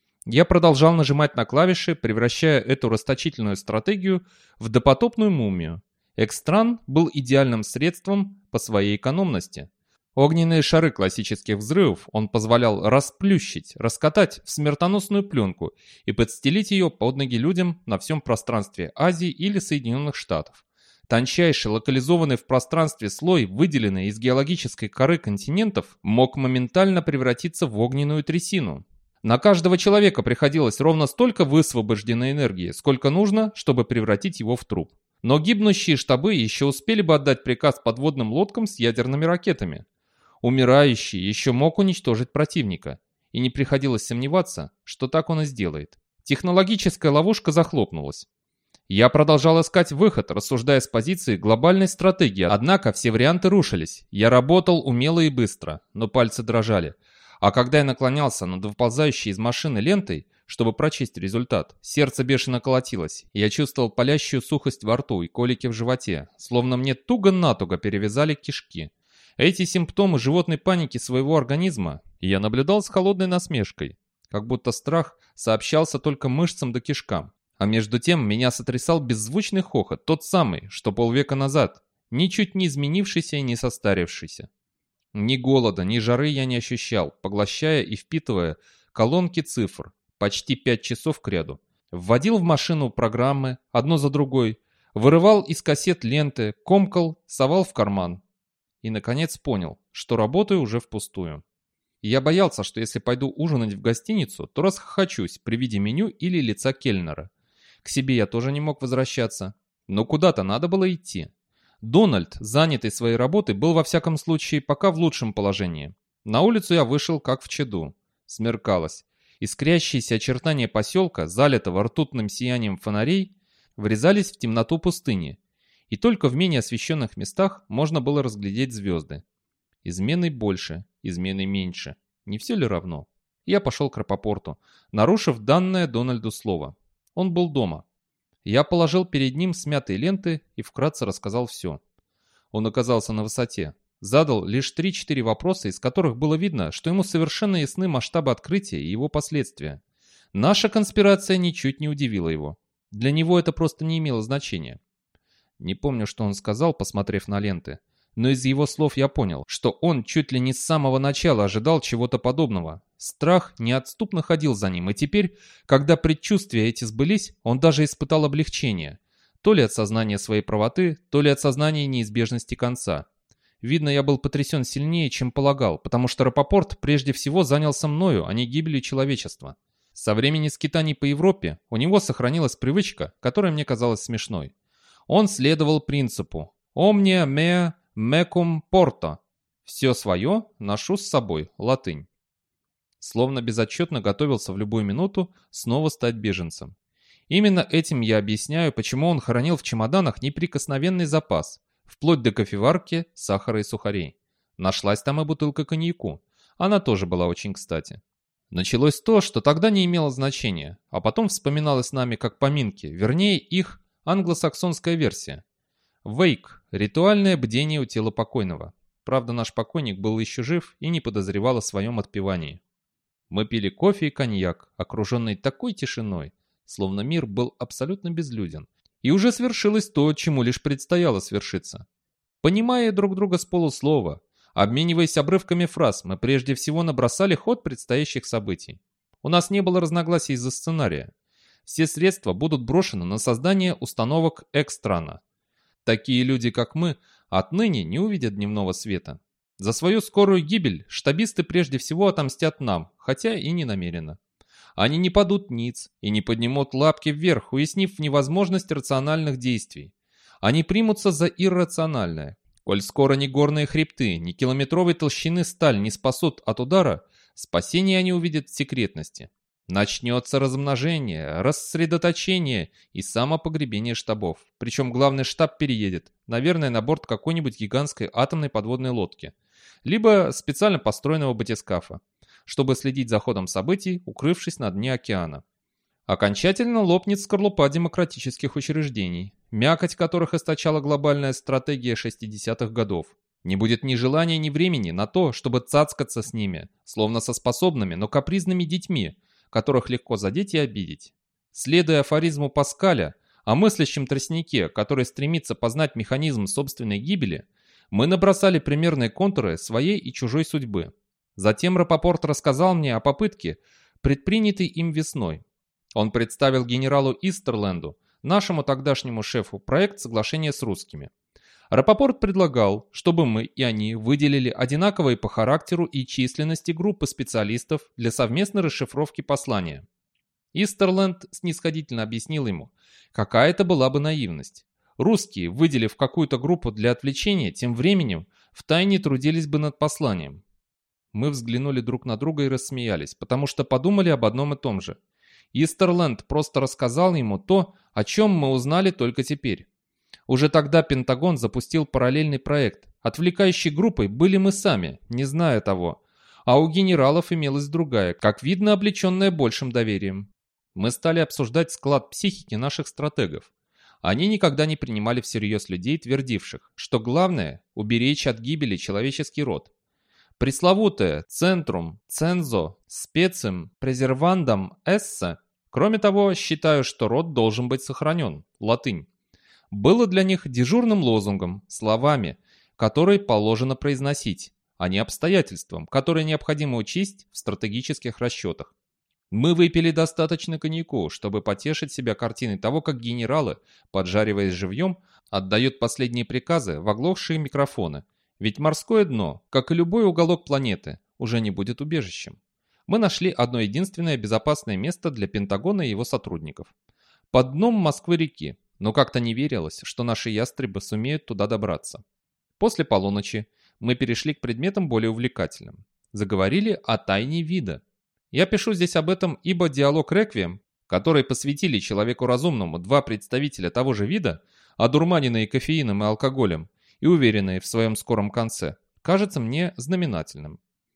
Я продолжал нажимать на клавиши, превращая эту расточительную стратегию в допотопную мумию. Экстран был идеальным средством по своей экономности. Огненные шары классических взрывов он позволял расплющить, раскатать в смертоносную пленку и подстелить ее под ноги людям на всем пространстве Азии или Соединенных Штатов. Тончайший, локализованный в пространстве слой, выделенный из геологической коры континентов, мог моментально превратиться в огненную трясину. На каждого человека приходилось ровно столько высвобожденной энергии, сколько нужно, чтобы превратить его в труп. Но гибнущие штабы еще успели бы отдать приказ подводным лодкам с ядерными ракетами. Умирающий еще мог уничтожить противника, и не приходилось сомневаться, что так он и сделает. Технологическая ловушка захлопнулась. Я продолжал искать выход, рассуждая с позиции глобальной стратегии, однако все варианты рушились. Я работал умело и быстро, но пальцы дрожали. А когда я наклонялся над выползающей из машины лентой, чтобы прочесть результат, сердце бешено колотилось, и я чувствовал палящую сухость во рту и колики в животе, словно мне туго-натуго перевязали кишки. Эти симптомы животной паники своего организма я наблюдал с холодной насмешкой, как будто страх сообщался только мышцам да кишкам. А между тем меня сотрясал беззвучный хохот, тот самый, что полвека назад, ничуть не изменившийся и не состарившийся. Ни голода, ни жары я не ощущал, поглощая и впитывая колонки цифр, почти 5 часов кряду. Вводил в машину программы, одну за другой, вырывал из кассет ленты, комкал, совал в карман. И, наконец, понял, что работаю уже впустую. Я боялся, что если пойду ужинать в гостиницу, то расхохочусь при виде меню или лица кельнера. К себе я тоже не мог возвращаться, но куда-то надо было идти. Дональд, занятый своей работой, был во всяком случае пока в лучшем положении. На улицу я вышел как в чаду. Смеркалось. Искрящиеся очертания поселка, залитого ртутным сиянием фонарей, врезались в темноту пустыни, и только в менее освещенных местах можно было разглядеть звезды. Изменой больше, изменой меньше. Не все ли равно? Я пошел к Рапопорту, нарушив данное Дональду слово. Он был дома. Я положил перед ним смятые ленты и вкратце рассказал все. Он оказался на высоте. Задал лишь 3-4 вопроса, из которых было видно, что ему совершенно ясны масштабы открытия и его последствия. Наша конспирация ничуть не удивила его. Для него это просто не имело значения. Не помню, что он сказал, посмотрев на ленты, но из его слов я понял, что он чуть ли не с самого начала ожидал чего-то подобного. Страх неотступно ходил за ним, и теперь, когда предчувствия эти сбылись, он даже испытал облегчение. То ли от сознания своей правоты, то ли от сознания неизбежности конца. Видно, я был потрясен сильнее, чем полагал, потому что Рапопорт прежде всего занялся мною, а не гибелью человечества. Со времени скитаний по Европе у него сохранилась привычка, которая мне казалась смешной. Он следовал принципу «Omnia mea mecum porto» – «Все свое ношу с собой» – латынь. Словно безотчетно готовился в любую минуту снова стать беженцем. Именно этим я объясняю, почему он хранил в чемоданах неприкосновенный запас, вплоть до кофеварки, сахара и сухарей. Нашлась там и бутылка коньяку. Она тоже была очень кстати. Началось то, что тогда не имело значения, а потом вспоминалось нами как поминки, вернее их англосаксонская версия. Вейк – ритуальное бдение у тела покойного. Правда, наш покойник был еще жив и не подозревал о своем отпевании. Мы пили кофе и коньяк, окруженный такой тишиной, словно мир был абсолютно безлюден. И уже свершилось то, чему лишь предстояло свершиться. Понимая друг друга с полуслова, обмениваясь обрывками фраз, мы прежде всего набросали ход предстоящих событий. У нас не было разногласий из-за сценария. Все средства будут брошены на создание установок Экстрана. Такие люди, как мы, отныне не увидят дневного света. За свою скорую гибель штабисты прежде всего отомстят нам, хотя и не намеренно. Они не падут ниц и не поднимут лапки вверх, уяснив невозможность рациональных действий. Они примутся за иррациональное. Коль скоро ни горные хребты, ни километровой толщины сталь не спасут от удара, спасение они увидят в секретности. Начнется размножение, рассредоточение и самопогребение штабов. Причем главный штаб переедет, наверное, на борт какой-нибудь гигантской атомной подводной лодки, либо специально построенного батискафа, чтобы следить за ходом событий, укрывшись на дне океана. Окончательно лопнет скорлупа демократических учреждений, мякоть которых источала глобальная стратегия 60-х годов. Не будет ни желания, ни времени на то, чтобы цацкаться с ними, словно со способными, но капризными детьми, которых легко задеть и обидеть. Следуя афоризму Паскаля о мыслящем тростнике, который стремится познать механизм собственной гибели, мы набросали примерные контуры своей и чужой судьбы. Затем Рапопорт рассказал мне о попытке, предпринятой им весной. Он представил генералу Истерленду, нашему тогдашнему шефу, проект соглашения с русскими. Рапопорт предлагал, чтобы мы и они выделили одинаковые по характеру и численности группы специалистов для совместной расшифровки послания. Истерленд снисходительно объяснил ему, какая это была бы наивность. Русские, выделив какую-то группу для отвлечения, тем временем втайне трудились бы над посланием. Мы взглянули друг на друга и рассмеялись, потому что подумали об одном и том же. Истерленд просто рассказал ему то, о чем мы узнали только теперь. Уже тогда Пентагон запустил параллельный проект. Отвлекающей группой были мы сами, не зная того. А у генералов имелась другая, как видно, облеченная большим доверием. Мы стали обсуждать склад психики наших стратегов. Они никогда не принимали всерьез людей, твердивших, что главное – уберечь от гибели человеческий род. Пресловутое «центрум», «цензо», «специм», «презервандам», «эссе». Кроме того, считаю, что род должен быть сохранен. Латынь. было для них дежурным лозунгом, словами, которые положено произносить, а не обстоятельством, которое необходимо учесть в стратегических расчетах. Мы выпили достаточно коньяку, чтобы потешить себя картиной того, как генералы, поджариваясь живьем, отдают последние приказы в оглохшие микрофоны. Ведь морское дно, как и любой уголок планеты, уже не будет убежищем. Мы нашли одно единственное безопасное место для Пентагона и его сотрудников. Под дном Москвы-реки, но как-то не верилось, что наши ястребы сумеют туда добраться. После полуночи мы перешли к предметам более увлекательным. Заговорили о тайне вида. Я пишу здесь об этом, ибо диалог «Реквием», который посвятили человеку разумному два представителя того же вида, одурманенные кофеином и алкоголем и уверенные в своем скором конце, кажется мне знаменательным.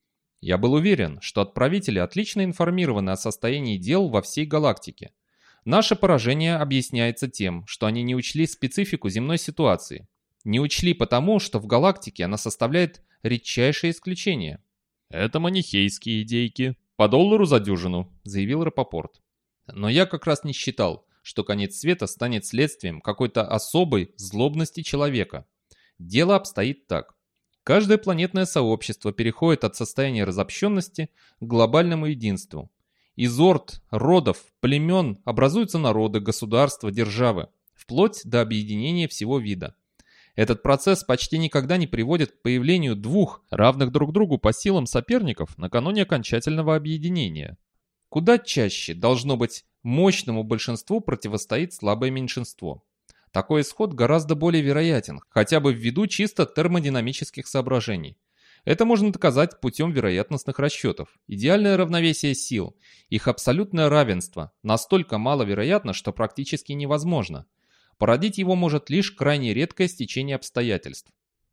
Я был уверен, что отправители отлично информированы о состоянии дел во всей галактике. Наше поражение объясняется тем, что они не учли специфику земной ситуации. Не учли потому, что в галактике она составляет редчайшее исключение. «Это манихейские идейки. По $1 за дюжину», — заявил Рапопорт. Но я как раз не считал, что конец света станет следствием какой-то особой злобности человека. Дело обстоит так. Каждое планетное сообщество переходит от состояния разобщенности к глобальному единству. Из орд, родов, племен образуются народы, государства, державы, вплоть до объединения всего вида. Этот процесс почти никогда не приводит к появлению двух, равных друг другу по силам соперников накануне окончательного объединения. Куда чаще, должно быть, мощному большинству противостоит слабое меньшинство. Такой исход гораздо более вероятен, хотя бы ввиду чисто термодинамических соображений. Это можно доказать путем вероятностных расчетов. Идеальное равновесие сил, их абсолютное равенство, настолько маловероятно, что практически невозможно. Породить его может лишь крайне редкое стечение обстоятельств.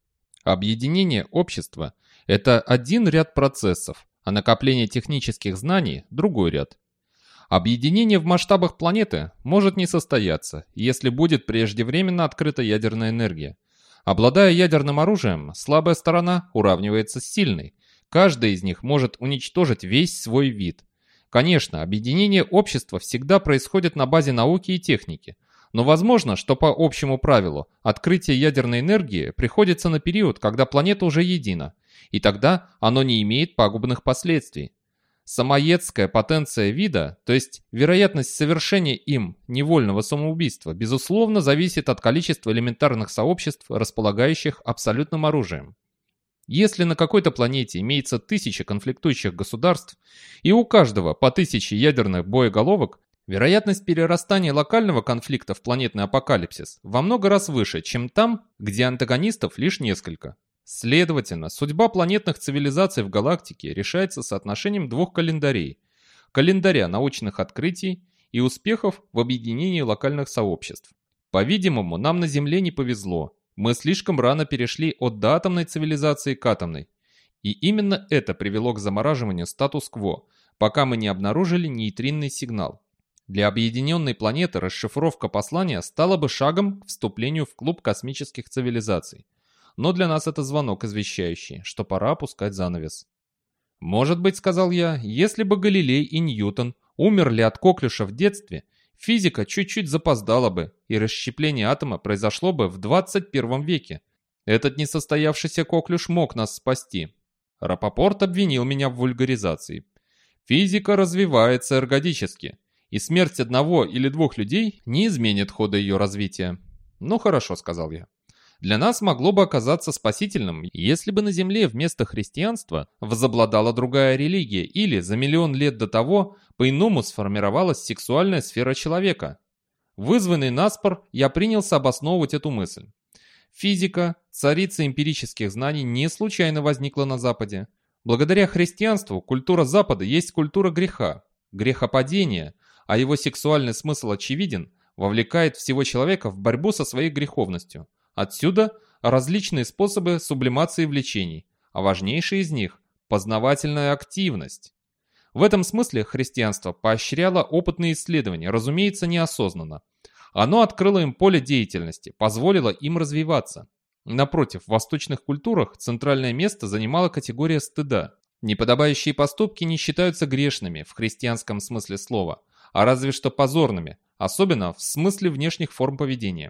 Объединение общества – это один ряд процессов, а накопление технических знаний – другой ряд. Объединение в масштабах планеты может не состояться, если будет преждевременно открыта ядерная энергия. Обладая ядерным оружием, слабая сторона уравнивается с сильной. Каждая из них может уничтожить весь свой вид. Конечно, объединение общества всегда происходит на базе науки и техники. Но возможно, что по общему правилу открытие ядерной энергии приходится на период, когда планета уже едина, и тогда оно не имеет пагубных последствий. Самоедская потенция вида, то есть вероятность совершения им невольного самоубийства, безусловно, зависит от количества элементарных сообществ, располагающих абсолютным оружием. Если на какой-то планете имеется 1000 конфликтующих государств, и у каждого по 1000 ядерных боеголовок, вероятность перерастания локального конфликта в планетный апокалипсис во много раз выше, чем там, где антагонистов лишь несколько. Следовательно, судьба планетных цивилизаций в галактике решается соотношением двух календарей. Календаря научных открытий и успехов в объединении локальных сообществ. По-видимому, нам на Земле не повезло. Мы слишком рано перешли от доатомной цивилизации к атомной. И именно это привело к замораживанию статус-кво, пока мы не обнаружили нейтринный сигнал. Для объединенной планеты расшифровка послания стала бы шагом к вступлению в клуб космических цивилизаций. Но для нас это звонок, извещающий, что пора опускать занавес. «Может быть, — сказал я, — если бы Галилей и Ньютон умерли от коклюша в детстве, физика чуть-чуть запоздала бы, и расщепление атома произошло бы в 21 веке. Этот несостоявшийся коклюш мог нас спасти». Рапопорт обвинил меня в вульгаризации. «Физика развивается эргодически, и смерть одного или двух людей не изменит хода ее развития». «Ну хорошо, — сказал я. Для нас могло бы оказаться спасительным, если бы на Земле вместо христианства возобладала другая религия или за миллион лет до того по-иному сформировалась сексуальная сфера человека. Вызванный наспор, я принялся обосновывать эту мысль. Физика, царица эмпирических знаний, не случайно возникла на Западе. Благодаря христианству культура Запада есть культура греха, грехопадения, а его сексуальный смысл очевиден, вовлекает всего человека в борьбу со своей греховностью. Отсюда различные способы сублимации влечений, а важнейший из них – познавательная активность. В этом смысле христианство поощряло опытные исследования, разумеется, неосознанно. Оно открыло им поле деятельности, позволило им развиваться. Напротив, в восточных культурах центральное место занимала категория стыда. Неподобающие поступки не считаются грешными в христианском смысле слова, а разве что позорными, особенно в смысле внешних форм поведения.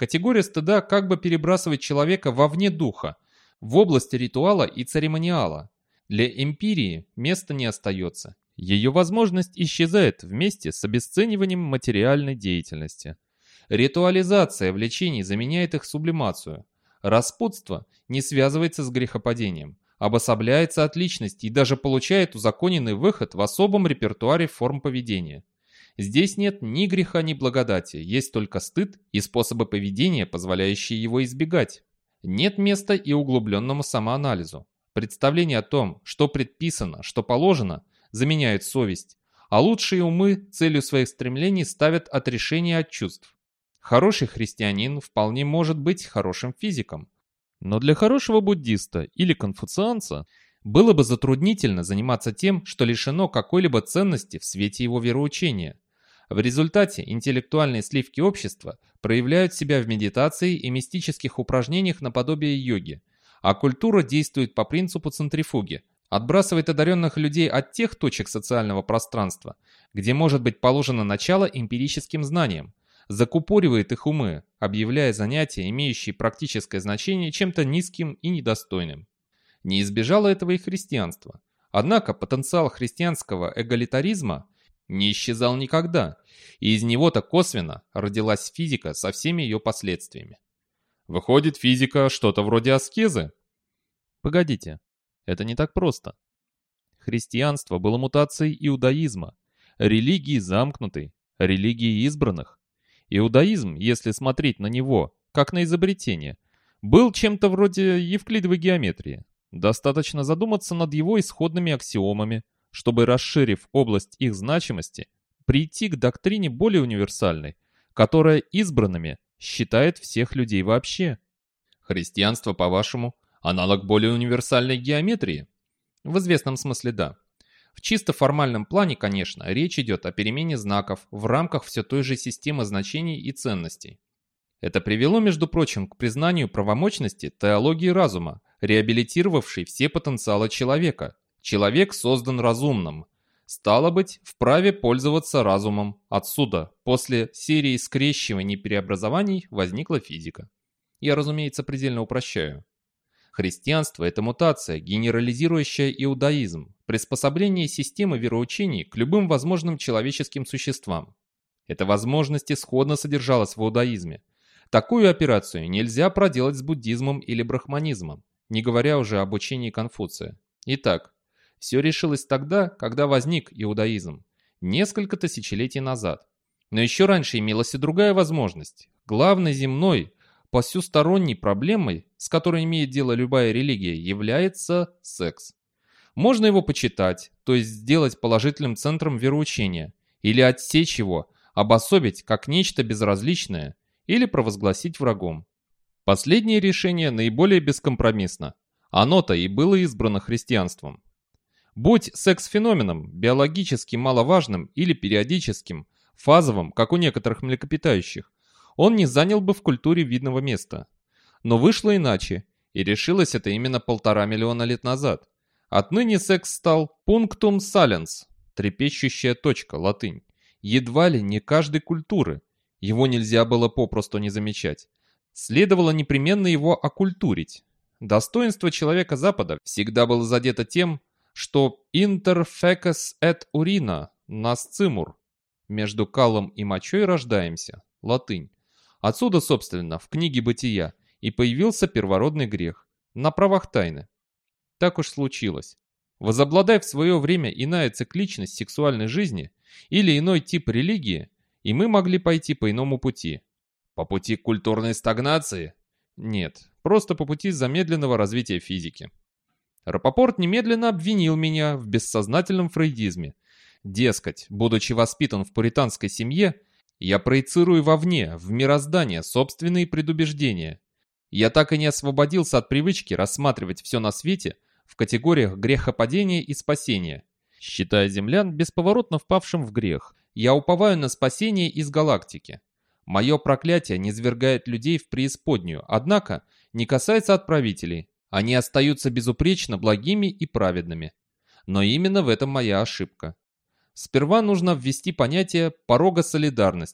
Категория стыда как бы перебрасывает человека вовне духа, в область ритуала и церемониала. Для эмпирии места не остается. Ее возможность исчезает вместе с обесцениванием материальной деятельности. Ритуализация влечений заменяет их сублимацию. Распутство не связывается с грехопадением, обособляется от личности и даже получает узаконенный выход в особом репертуаре форм поведения. Здесь нет ни греха, ни благодати, есть только стыд и способы поведения, позволяющие его избегать. Нет места и углубленному самоанализу. Представление о том, что предписано, что положено, заменяет совесть, а лучшие умы целью своих стремлений ставят отрешение от чувств. Хороший христианин вполне может быть хорошим физиком, но для хорошего буддиста или конфуцианца было бы затруднительно заниматься тем, что лишено какой-либо ценности в свете его вероучения. В результате интеллектуальные сливки общества проявляют себя в медитации и мистических упражнениях наподобие йоги, а культура действует по принципу центрифуги, отбрасывает одаренных людей от тех точек социального пространства, где может быть положено начало эмпирическим знаниям, закупоривает их умы, объявляя занятия, имеющие практическое значение, чем-то низким и недостойным. Не избежало этого и христианство. Однако потенциал христианского эгалитаризма не исчезал никогда, и из него-то косвенно родилась физика со всеми ее последствиями. Выходит, физика что-то вроде аскезы? Погодите, это не так просто. Христианство было мутацией иудаизма, религии замкнутой, религии избранных. Иудаизм, если смотреть на него, как на изобретение, был чем-то вроде евклидовой геометрии. Достаточно задуматься над его исходными аксиомами, чтобы, расширив область их значимости, прийти к доктрине более универсальной, которая избранными считает всех людей вообще. Христианство, по-вашему, аналог более универсальной геометрии? В известном смысле да. В чисто формальном плане, конечно, речь идет о перемене знаков в рамках все той же системы значений и ценностей. Это привело, между прочим, к признанию правомочности теологии разума, реабилитировавшей все потенциалы человека. Человек создан разумным. Стало быть, вправе пользоваться разумом. Отсюда, после серии скрещиваний и преобразований, возникла физика. Я, разумеется, предельно упрощаю. Христианство – это мутация, генерализирующая иудаизм, приспособление системы вероучений к любым возможным человеческим существам. Эта возможность исходно содержалась в иудаизме. Такую операцию нельзя проделать с буддизмом или брахманизмом, не говоря уже об учении Конфуция. Итак, все решилось тогда, когда возник иудаизм, несколько тысячелетий назад. Но еще раньше имелась и другая возможность. Главной земной, посюсторонней проблемой, с которой имеет дело любая религия, является секс. Можно его почитать, то есть сделать положительным центром вероучения, или отсечь его, обособить как нечто безразличное, или провозгласить врагом. Последнее решение наиболее бескомпромиссно. Оно-то и было избрано христианством. Будь секс феноменом, биологически маловажным или периодическим, фазовым, как у некоторых млекопитающих, он не занял бы в культуре видного места. Но вышло иначе, и решилось это именно 1,5 миллиона лет назад. Отныне секс стал punctum saliens, трепещущая точка, латынь, едва ли не каждой культуры. Его нельзя было попросту не замечать. Следовало непременно его оккультурить. Достоинство человека Запада всегда было задето тем, что «inter feces et urina» насцимур. Между калом и мочой рождаемся. Латынь. Отсюда, собственно, в книге «Бытия» и появился первородный грех. На правах тайны. Так уж случилось. Возобладай в свое время иная цикличность сексуальной жизни или иной тип религии, и мы могли пойти по иному пути. По пути культурной стагнации? Нет, просто по пути замедленного развития физики. Рапопорт немедленно обвинил меня в бессознательном фрейдизме. Дескать, будучи воспитан в пуританской семье, я проецирую вовне, в мироздание, собственные предубеждения. Я так и не освободился от привычки рассматривать все на свете в категориях грехопадения и спасения. Считая землян бесповоротно впавшим в грех, я уповаю на спасение из галактики. Мое проклятие низвергает людей в преисподнюю, однако не касается отправителей. Они остаются безупречно благими и праведными. Но именно в этом моя ошибка. Сперва нужно ввести понятие порога солидарности.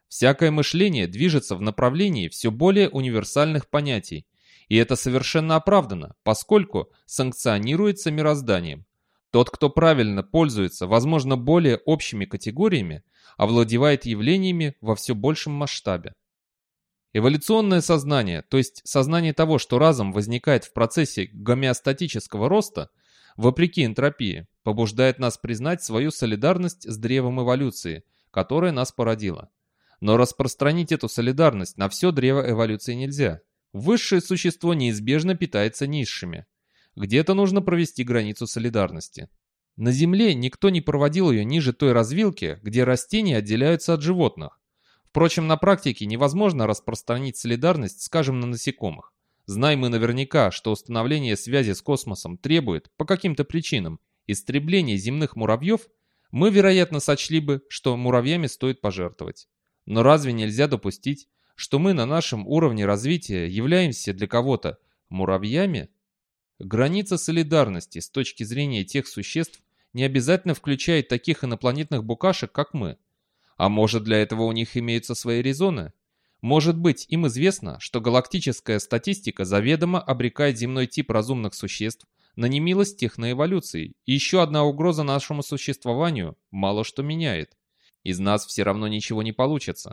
Всякое мышление движется в направлении все более универсальных понятий, и это совершенно оправдано, поскольку санкционируется мирозданием. Тот, кто правильно пользуется, возможно, более общими категориями, овладевает явлениями во все большем масштабе. Эволюционное сознание, то есть сознание того, что разум возникает в процессе гомеостатического роста, вопреки энтропии, побуждает нас признать свою солидарность с древом эволюции, которое нас породило. Но распространить эту солидарность на все древо эволюции нельзя. Высшее существо неизбежно питается низшими. Где-то нужно провести границу солидарности. На Земле никто не проводил ее ниже той развилки, где растения отделяются от животных. Впрочем, на практике невозможно распространить солидарность, скажем, на насекомых. Знаем мы наверняка, что установление связи с космосом требует, по каким-то причинам, истребления земных муравьев, мы, вероятно, сочли бы, что муравьями стоит пожертвовать. Но разве нельзя допустить, что мы на нашем уровне развития являемся для кого-то муравьями? Граница солидарности с точки зрения тех существ не обязательно включает таких инопланетных букашек, как мы. А может, для этого у них имеются свои резоны? Может быть, им известно, что галактическая статистика заведомо обрекает земной тип разумных существ на немилость техноэволюции, и еще одна угроза нашему существованию мало что меняет. Из нас все равно ничего не получится.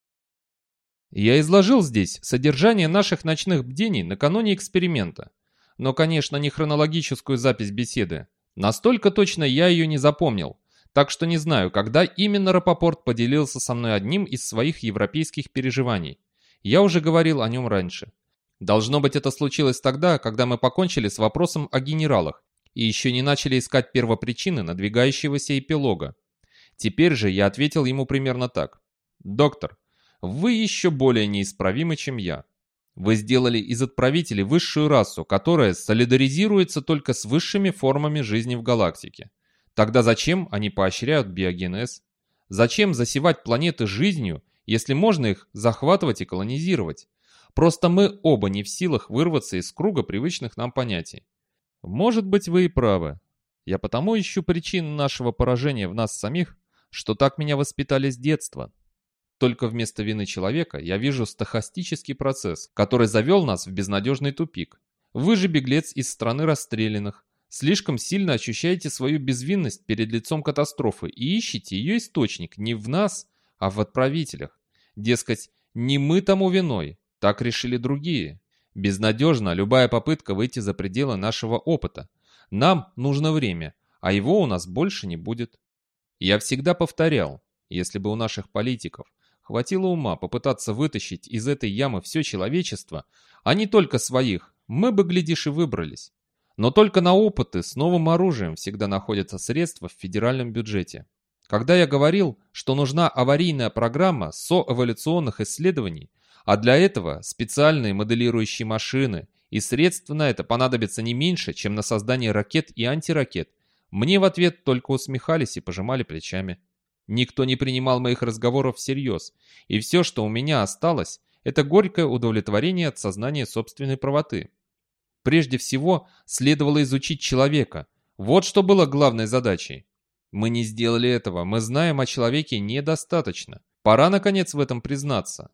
Я изложил здесь содержание наших ночных бдений накануне эксперимента. Но, конечно, не хронологическую запись беседы. Настолько точно я ее не запомнил, так что не знаю, когда именно Рапопорт поделился со мной одним из своих европейских переживаний. Я уже говорил о нем раньше. Должно быть, это случилось тогда, когда мы покончили с вопросом о генералах и еще не начали искать первопричины надвигающегося эпилога. Теперь же я ответил ему примерно так. «Доктор, вы еще более неисправимы, чем я. Вы сделали из отправителей высшую расу, которая солидаризируется только с высшими формами жизни в галактике. Тогда зачем они поощряют биогенез? Зачем засевать планеты жизнью, если можно их захватывать и колонизировать? Просто мы оба не в силах вырваться из круга привычных нам понятий. Может быть, вы и правы. Я потому ищу причины нашего поражения в нас самих, что так меня воспитали с детства. Только вместо вины человека я вижу стохастический процесс, который завел нас в безнадежный тупик. Вы же беглец из страны расстрелянных. Слишком сильно ощущаете свою безвинность перед лицом катастрофы и ищете ее источник не в нас, а в отправителях. Дескать, не мы тому виной, так решили другие. Безнадежна любая попытка выйти за пределы нашего опыта. Нам нужно время, а его у нас больше не будет. Я всегда повторял, если бы у наших политиков хватило ума попытаться вытащить из этой ямы все человечество, а не только своих, мы бы, глядишь, и выбрались. Но только на опыты с новым оружием всегда находятся средства в федеральном бюджете. Когда я говорил, что нужна аварийная программа соэволюционных исследований, а для этого специальные моделирующие машины, и средств на это понадобится не меньше, чем на создание ракет и антиракет, мне в ответ только усмехались и пожимали плечами. Никто не принимал моих разговоров всерьез, и все, что у меня осталось, это горькое удовлетворение от сознания собственной правоты. Прежде всего, следовало изучить человека. Вот что было главной задачей. Мы не сделали этого, мы знаем о человеке недостаточно. Пора, наконец, в этом признаться.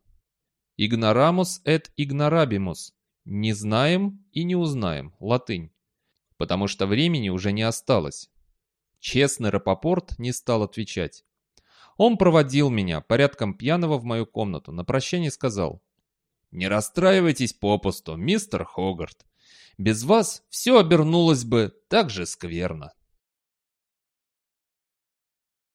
Ignoramus et ignorabimus. Не знаем и не узнаем. Латынь. Потому что времени уже не осталось. Честный Рапопорт не стал отвечать. Он проводил меня, порядком пьяного, в мою комнату. На прощание сказал: «Не расстраивайтесь попусту, мистер Хогарт. Без вас все обернулось бы так же скверно».